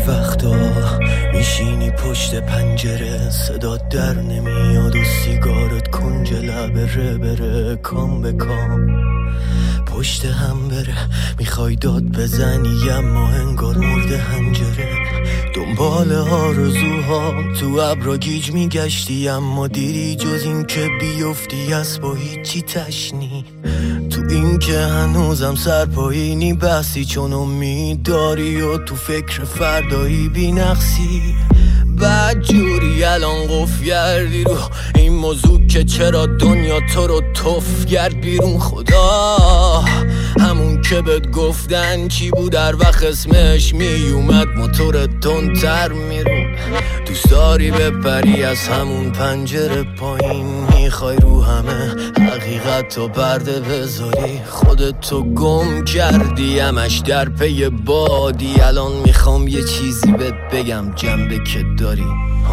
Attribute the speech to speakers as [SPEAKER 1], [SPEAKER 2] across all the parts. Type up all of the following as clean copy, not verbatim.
[SPEAKER 1] وقتا میشینی پشت پنجره، صدا در نمیاد و سیگارت کنج لبه بره کام به کام پشت هم بره. میخوای داد بزنی اما انگار مرده هنجره. دنبال آرزوها تو ابرا گیج میگشتی، اما دیری جز این که بیفتی از با هیچی تشنی. تو این که هنوزم سرپایینی بحثی، چون امید داری و تو فکر فردایی بی نقصی. بعد جوری الان قف گردی رو این موضوع که چرا دنیا تو رو تف گرد بیرون. خدا همون که بهت گفتن چی بود در وقت اسمش میومد موتور تندتر میرون. دوست داری بپری از همون پنجره پایین، میخوای رو همه حقیقت و پرده بذاری. خودتو گم کردی همش در پی بادی. الان میخوام یه چیزی بهت بگم جنبه که داری.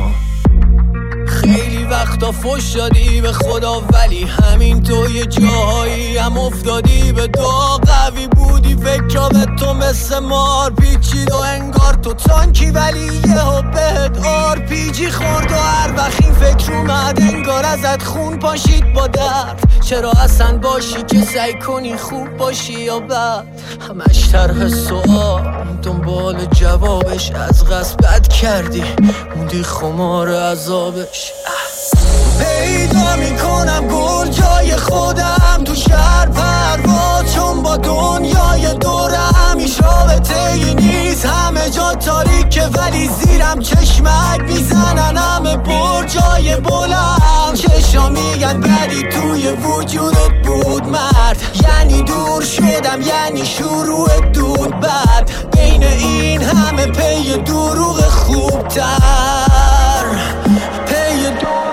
[SPEAKER 1] خیلی وقتا فوش دادی به خدا، ولی همین تو یه جاهایی هم افتادی به دعا. قوی بودی فکرها به تو مثل مار پیچید و انگار تو تانکی، ولی یهو بهت آرپیجی خورد و هر وقت این فکر اومد انگار ازت خون پاشید با درد. چرا اصلا باشی که سعی کنی خوب باشی یا بد؟ همش طرح سوال دنبال جوابش، از قصد بد کردی موندی خمار عذابش. پیدا میکنم گل جای خودم تو شهر پرواز، چون با دنیای دورم هیچ رابطه‌ای نیست. همه جا تاریکه ولی زیرم چشمک میزنن همه برجای بلند. چشا میگن بدی توی وجودت بود مرد، یعنی دور شدم یعنی شروع دود بعد. بین این همه پی دروغ خوبتر، پی دروغ.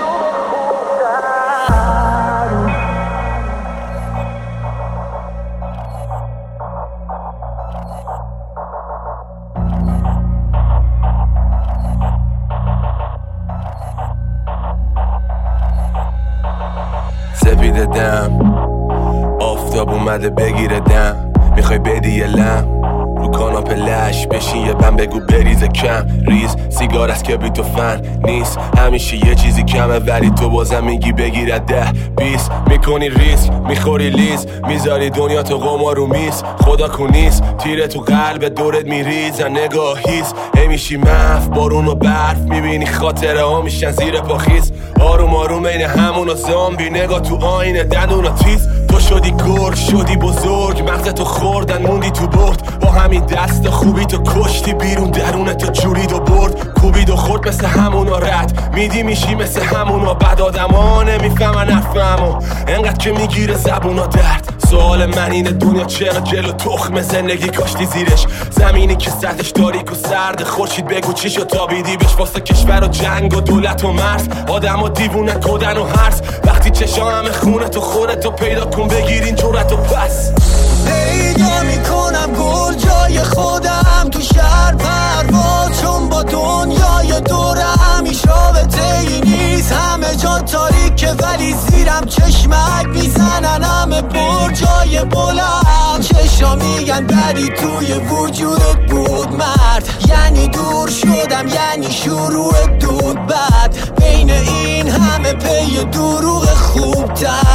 [SPEAKER 2] سپیده دم آفتاب اومده بگیره دم، میخوای بدی یه لم رو کاناپه لش بشین یه بم بگو بریزه کم ریز. سیگار از کبریت و فن نیست، همیشه یه چیزی کمه ولی تو بازم میگی بگیره 10-20. میکنی ریسک میخوری لیز، میذاری دنیا تو قمار رو میز. خدا کونیست تیره تو قلب دورت میریزن نگاهیست. همیشی مف بارون و برف میبینی خاطره ها میشن زیر پاخیز. آروم آروم بین همون و زامبی نگاه تو آینه دندون و تیز. تو شدی گرگ شدی بزرگ، مغزتو خوردن موندی تو برد. با همین دست خوبی تو کشتی بیرون درونتو جورید و برد. کوبید و خورد مثل همونا رد میدی میشی مثل همونا بد. آدما نمیفهمن حرفمو انقدر که میگیره زبونا درد. سوال من اینه دنیا چرا جلو تخم زندگی کاشتی زیرش؟ زمینی که سطحش تاریک و سرد خورشید بگو چی شد تابیدی بهش؟ واسه کشور و جنگ و دولت و مرز آدم و دیوونه کدن و هرس. وقتی چشا همه خونه تو خودتو پیدا کن بگیرین جرأت و پس.
[SPEAKER 1] پیدا میکنم گل جای خودم تو شهر پرواز، چون با دنیای دورم هیچ رابطه‌ای نیست. همه جا تاریکه ولی زیرم چشمک میزنن همه برجای بلند. چشا میگن بدی توی وجودت بود مرد، یعنی دور شدم یعنی شروع دود بعد. بین این همه پی دروغ خوبتر.